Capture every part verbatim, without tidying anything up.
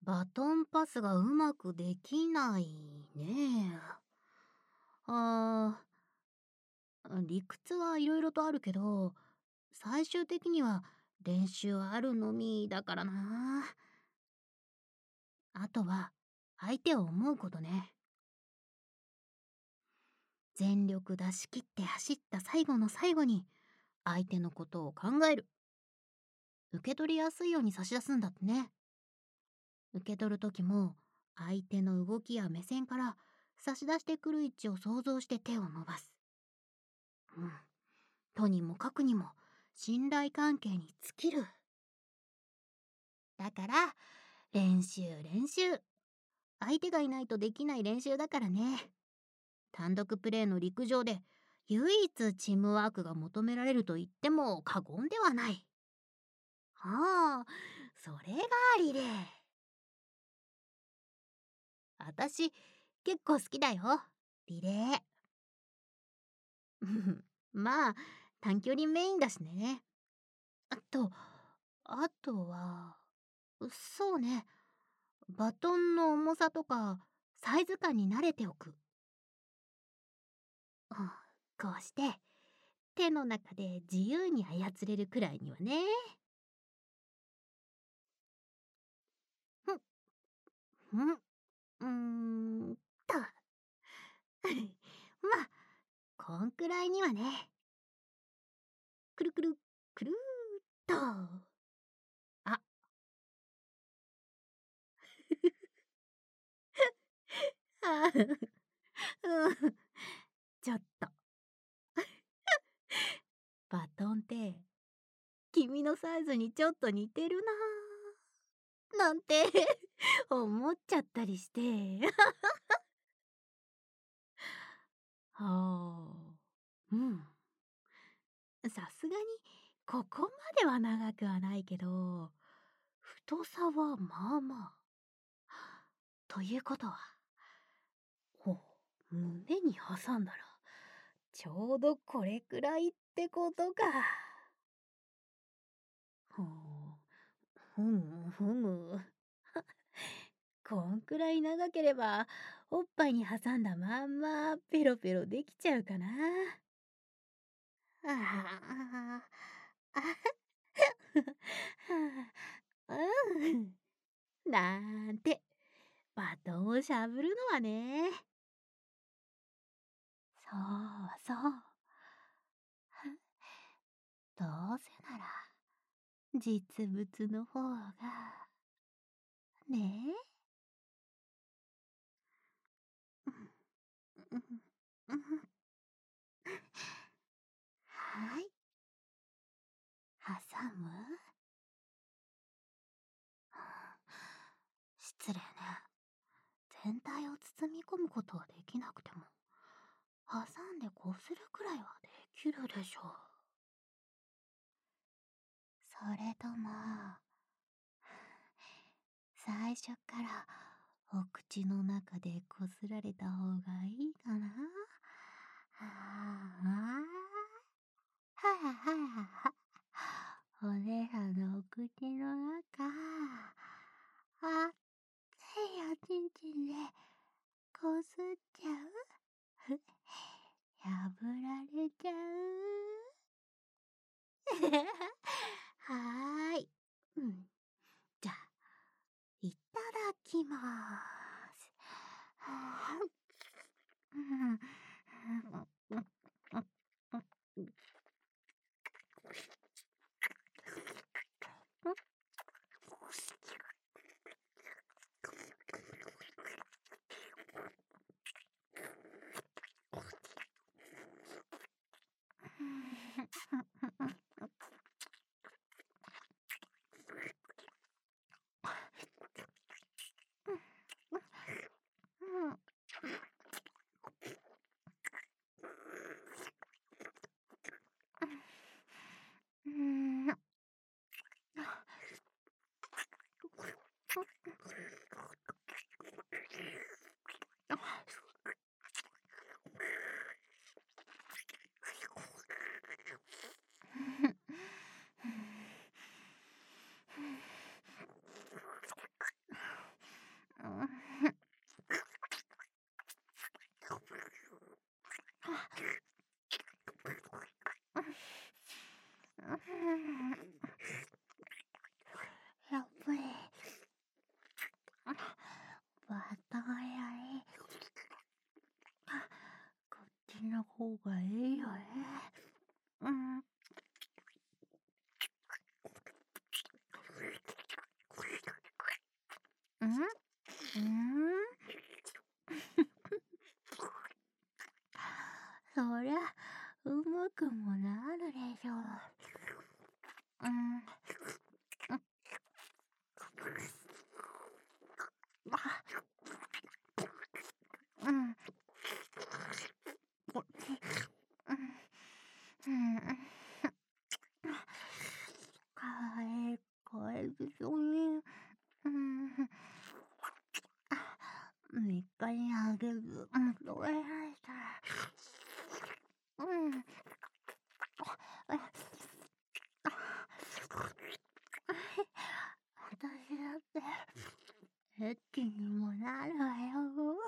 バトンパスがうまくできないね。あー、理屈はいろいろとあるけど、最終的には練習あるのみだからな。あとは相手を思うことね。全力出し切って走った最後の最後に相手のことを考える。受け取りやすいように差し出すんだってね。受け取る時も相手の動きや目線から差し出してくる位置を想像して手を伸ばす。うん。とにもかくにも信頼関係に尽きる。だから練習練習。相手がいないとできない練習だからね。単独プレーの陸上で唯一チームワークが求められると言っても過言ではない。ああ、それがリレー。私結構好きだよ、リレー。まあ短距離メインだしね。あとあとはそうね、バトンの重さとかサイズ感に慣れておく。うん、こうして手の中で自由に操れるくらいにはね。ふん、ふん、うーんとまあこんくらいにはね。くるくるくるーっと。ああーうん、ちょっとバトンって君のサイズにちょっと似てるなーなんて思っちゃったりしてはあ、うん、さすがにここまでは長くはないけど太さはまあまあ。ということはほう、胸に挟んだらちょうどこれくらいってことか。ほう、ふむふむ。こんくらい長ければおっぱいに挟んだまんまペロペロできちゃうかな。ああ、あうん。なんてバトンをしゃぶるのはね。そうそう。どうせなら実物の方がねえ。うんうんうん、はい、挟む。失礼ね。全体を包み込むことはできなくても挟んでこするくらいはできるでしょう。それとも最初からお口の中でこすられた方がいいかな。はあはあはあはあ、お姉さんのお口の中あっついおちんちんでこすっちゃう破られちゃうはーい、うん、じゃあいただきまーす。はーうん方がいいよね。うん。うん？うん？そりゃ、うまくもなるでしょう。うん。うん。あ。うん。こっち。うん。うん、うん。かえかえるよね。うん。みっかにあげる。うん、それないから。うん。あ、あ。私だって、エッチにもなるわよ。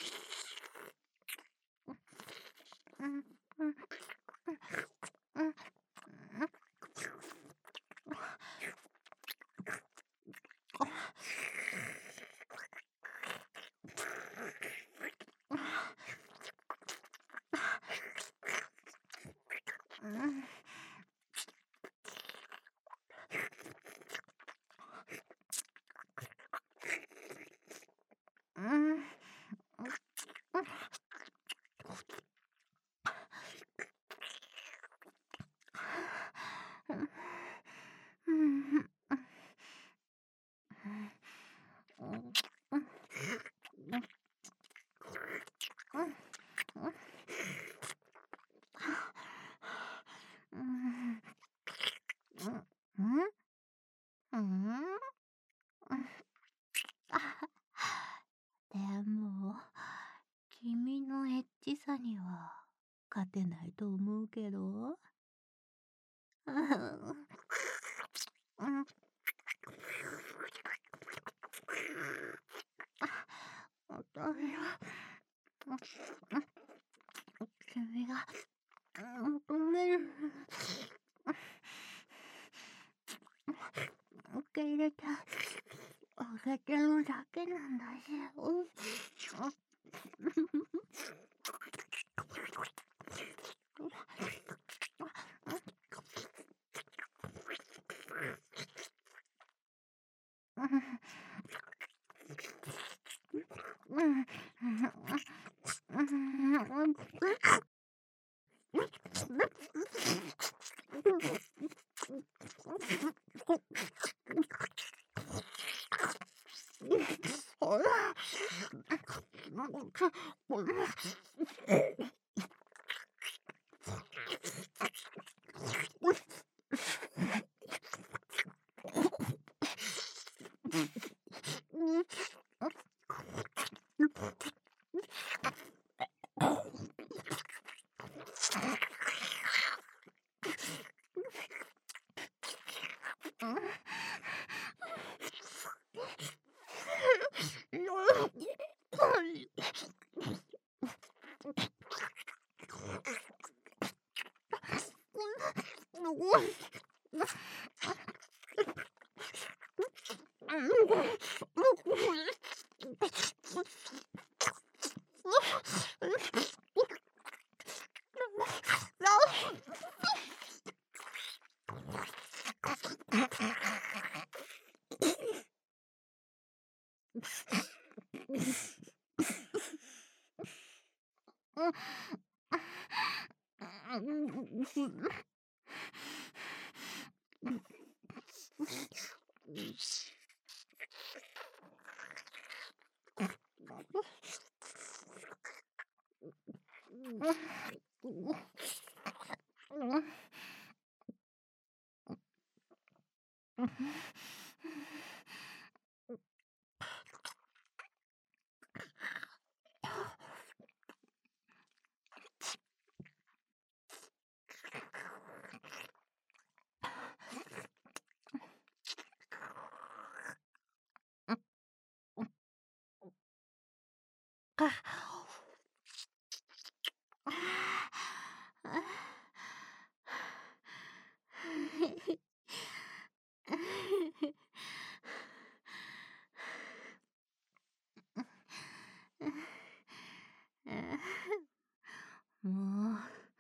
うん、うん、うん、うん、うん。うん。うん。うん。うん。うん。うん。うん。うん。うん。うん。うん。うん？うん？うん。でも、君のエッチさには勝てないと思うけど。うん。うん。あたしは、うん、うん。君が求める受け入れてあげてるだけなんだし。うん。うん。うん。うん。ほら。もう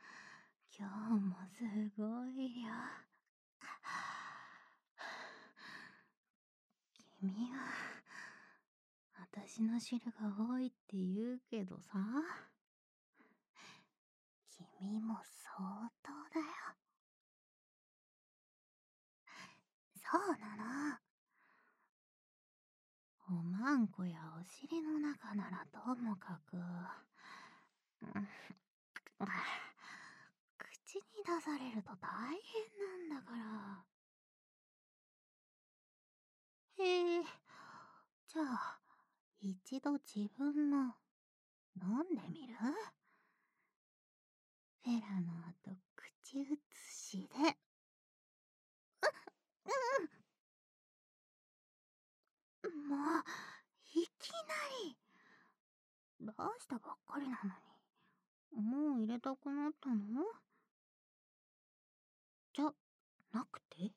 君は、私の汁が多いって言うけどさ、君も相当だよ。そうなの。おまんこやお尻の中ならともかく、うん、口に出されると大変なんだから。へえ、じゃあ、一度自分の飲んでみる？フェラの後、口移しで。うん、もう、いきなり。出したばっかりなのに、もう入れたくなったの？じゃなくて？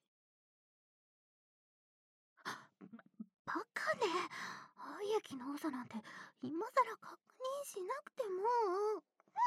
バカね。愛液の多さなんて今さら確認しなくても。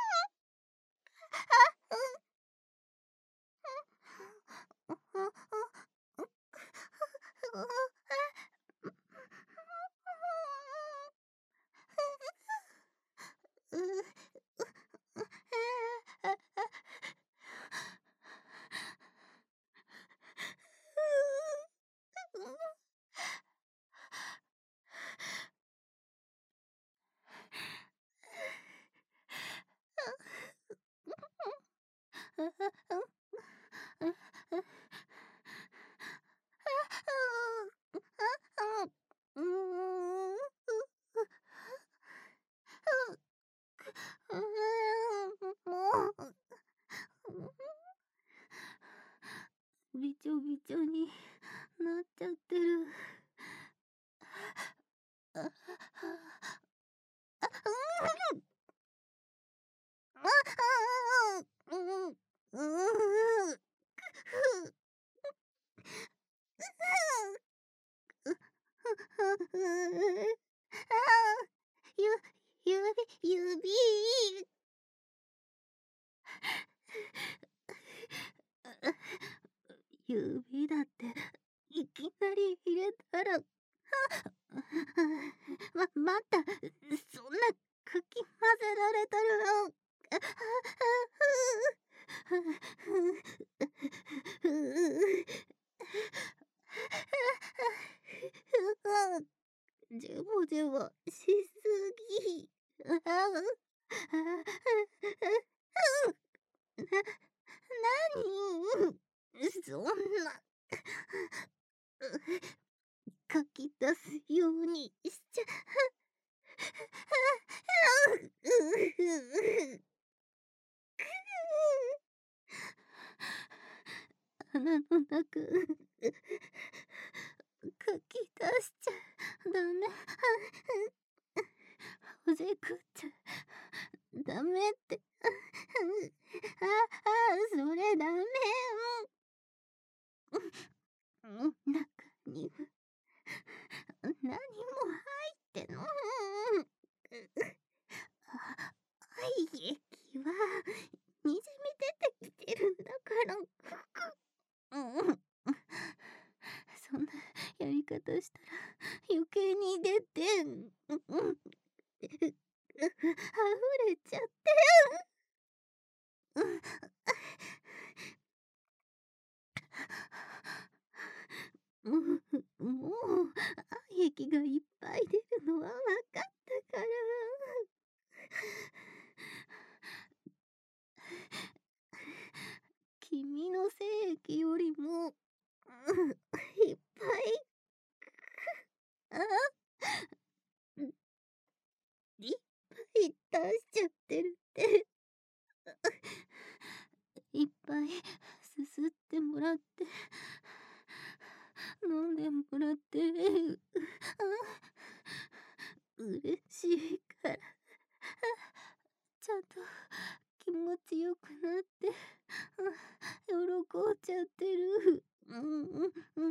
びちょびちょになっちゃってる。ゆ、指、指。指だっていきなり入れたら、ま、待った、そんなかき混ぜられたら。ジュボジュボしすぎ。な、何？そんな。かき出すようにしちゃ。鼻の中かき出しちゃダメ。おしくっちゃダメって。ああ、それダメ。中に何も入っての。愛液はにじみ出てきてるんだから。そんなやり方したら余計に出て、溢れちゃって。もう、もう、愛液がいっぱい出るのは分かったから。君の精液よりも、いっぱい。あ、いっぱい出しちゃってるって。いっぱいすすってもらって、飲んでもらって、嬉しいから、ちゃんと気持ちよくなって、喜んじゃってる。うんうんうんうん。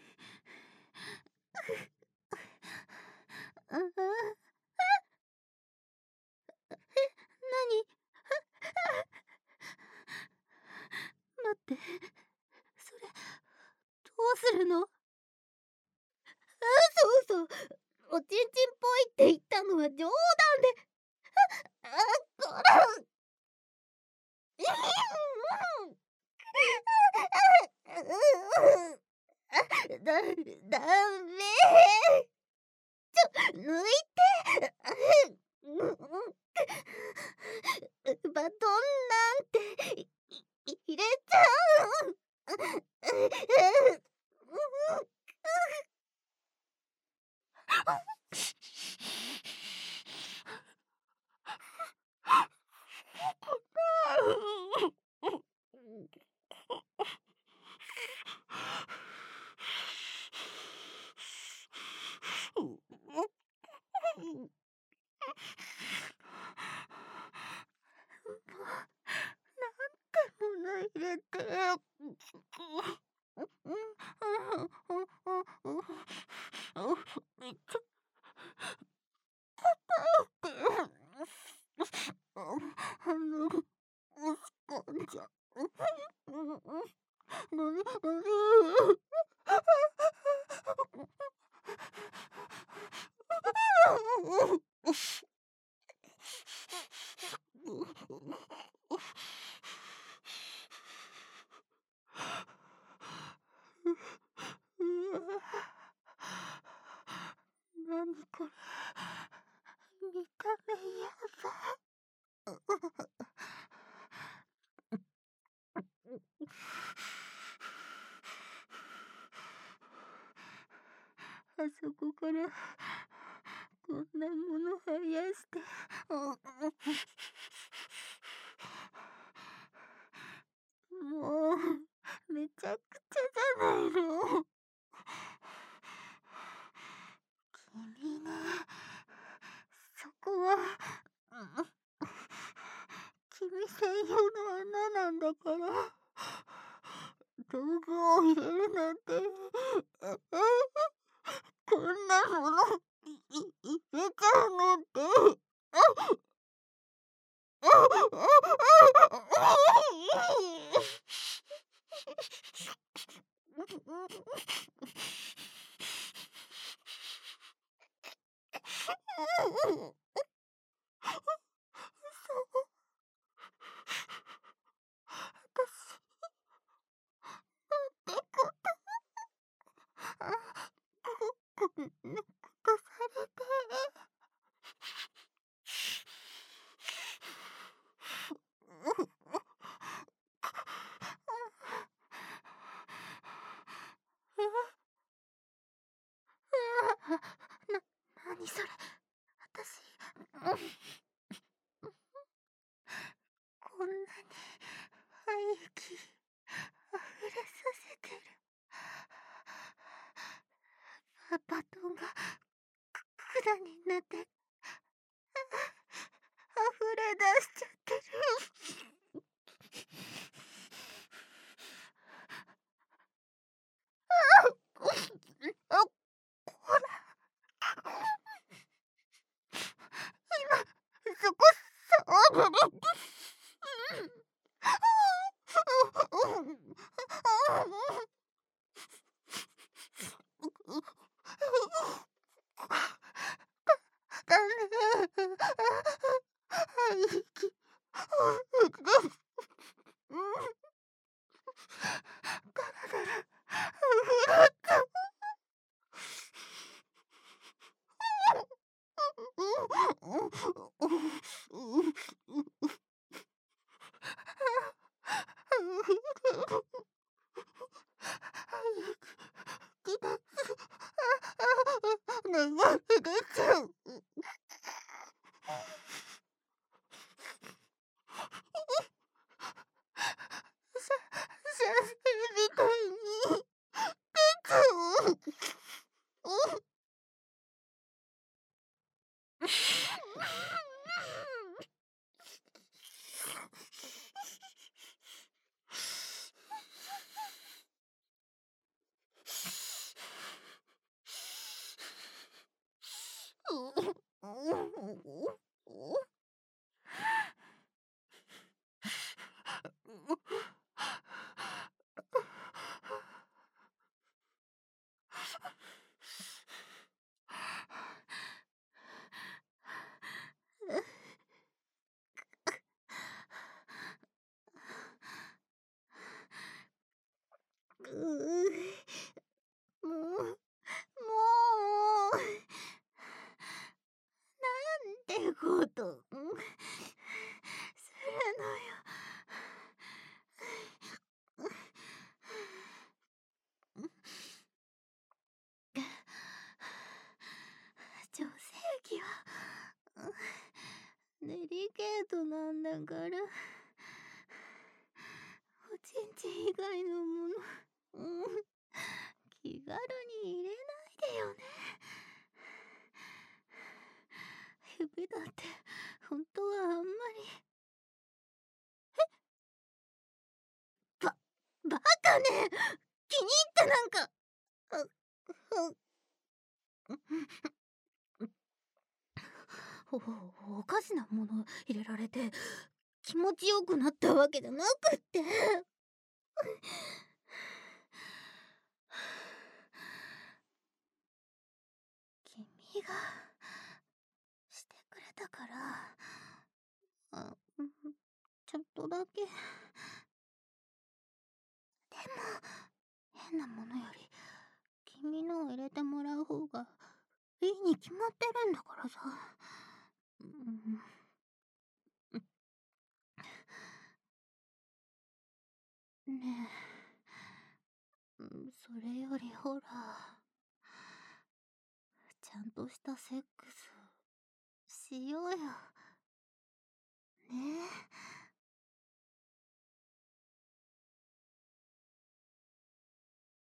ああ。何？待って、それ、どうするの？ 嘘。おちんちんぽいって言ったのは冗談で。あ、こら。だ、ダメ。ちょ、抜いて。バトンなんてい入れちゃう。入れて。あの、おしかんじゃ。なになに。なにこれ。見た目やだ。あそこからこんなもの生やして。もうめちゃくちゃじゃないの。君ね、そこは君専用の穴なんだから。道具を入れるなんて。こんなものい入れちゃうのって。こんなことされて。な、なにそれ。私、こんなに排気あふれさせてる。バトンが管になってあふれ出しちゃってる。あ、こら。今そこ触る。だね。排気あふれ。体があふれた。 こと、うん、するのよ。女性器はデリケートなんだから、おちんちん以外のもの、うん、気軽に入れないでよね。指だって本当はあんまり。え、ばバカね、気に入ってなんか、ううおおかしなもの入れられて気持ちよくなったわけじゃなくって。君がしてくれたから、あ、うん、ちょっとだけ。でも変なものより君のを入れてもらう方がいいに決まってるんだからさ。うん、ねえ、それよりほら、ちゃんとしたセックスしようよ。